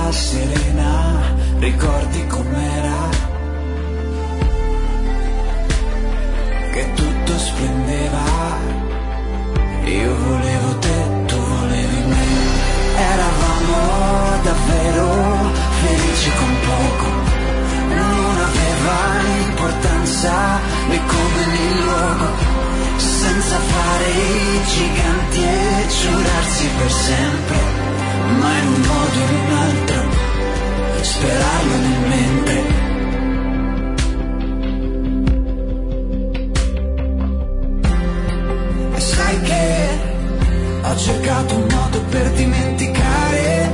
sera serena, ricordi com'era? Che tutto splendeva. Io volevo te, tu volevi me. Eravamo davvero felici con poco. Non aveva importanza né come né il luogo. Senza fare i giganti e giurarsi per sempre, ma in un modo o in un altro, sperarlo nel mentre. E sai che ho cercato un modo per dimenticare,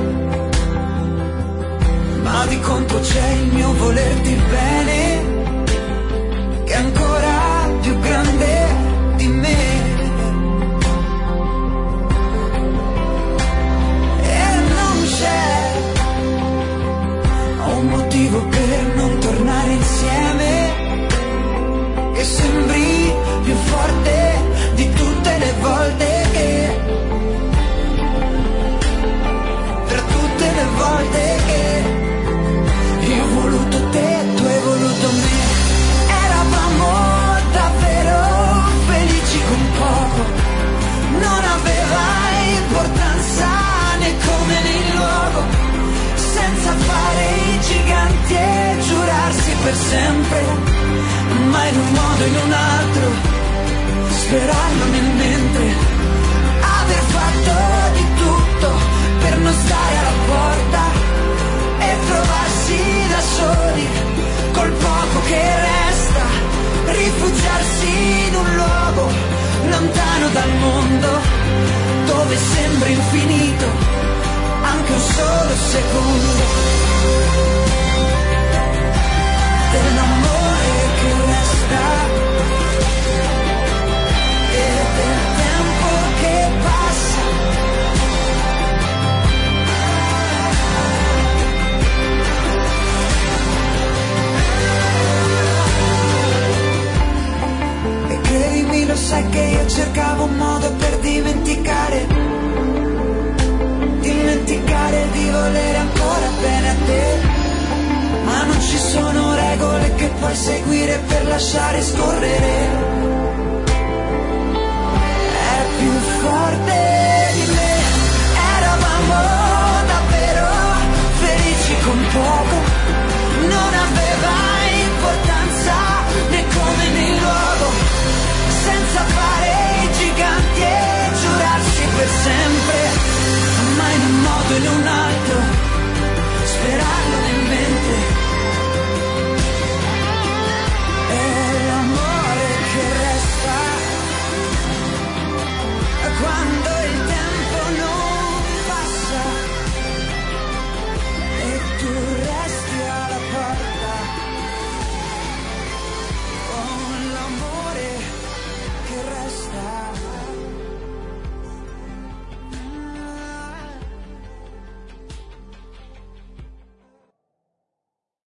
ma di contro c'è il mio volerti bene, che è ancora più grande di me. E non c'è un motivo per non tornare insieme, che sembri più forte di tutte le volte che, per tutte le volte che io ho voluto te, tu hai voluto me. Eravamo davvero felici con poco, non aveva importanza né come né il luogo, senza fare i giganti e giurarsi per sempre, ma in un modo o in un altro, sperarlo nel mentre. Aver fatto di tutto per non stare alla porta e trovarsi da soli col poco che resta, rifugiarsi in un luogo lontano dal mondo, dove sembra infinito anche un solo secondo dell'amore che resta e del tempo che passa. E credimi, lo sai che io cercavo un modo per dimenticare di volere ancora bene a te, ma non ci sono regole che puoi seguire per lasciare scorrere